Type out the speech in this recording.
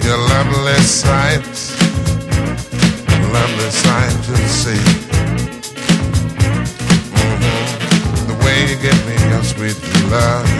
You're a lovely sight to see. The way you give me your sweet love,